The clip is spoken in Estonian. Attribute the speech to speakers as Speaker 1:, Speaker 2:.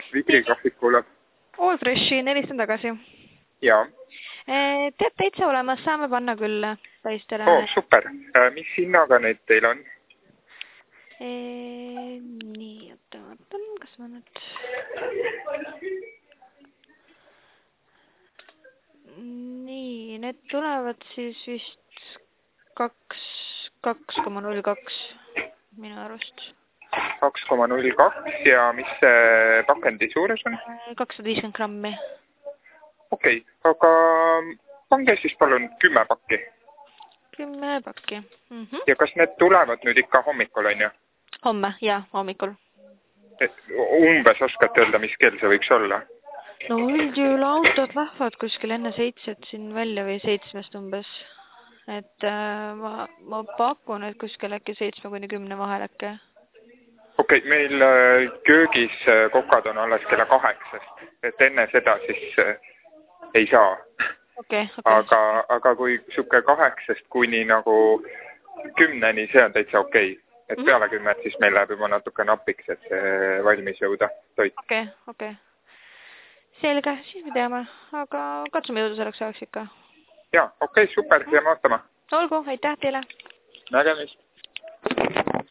Speaker 1: Vibrigraafikule.
Speaker 2: All Freshi, 4 tagasi.
Speaker 1: Jaa.
Speaker 2: Tead täitsa olemas, saame panna küll täistele.
Speaker 1: Super. Mis hinnaga need teil on?
Speaker 2: Nii, vaatan, kas ma nüüd... Nii, need tulevad siis vist 2,02 minu arust.
Speaker 1: 2,02 ja mis see pakendi suurus on?
Speaker 2: 250 grammi.
Speaker 1: Okei, aga pange siis palun 10 pakki.
Speaker 2: 10 pakki.
Speaker 1: Ja kas need tulevad nüüd ikka hommikul, on ju?
Speaker 2: Homme, jah, hommikul.
Speaker 1: Umbes oskate öelda, mis kell see võiks olla?
Speaker 2: No üldjuhul autod lähevad kuskil enne 7 siin välja või 7 umbes. Et ma pakun, et kuskil äkki 7-10 vahel äkki.
Speaker 1: Okei, meil köögis kokad on alles kella 8, et enne seda siis ei saa.
Speaker 2: Okay.
Speaker 1: Aga kui suke 8 kuni nagu 10, see on täitsa okei. Et peale 10 siis meil läheb juba natuke napiks, et see valmis jõuda toit.
Speaker 2: Okei. Selge, siis me teame, aga katsume jõuda selleks ajaks ikka.
Speaker 1: Jaa, okei, super, jääme ootama.
Speaker 2: Olgu, aitäh teile.
Speaker 1: Nägemist.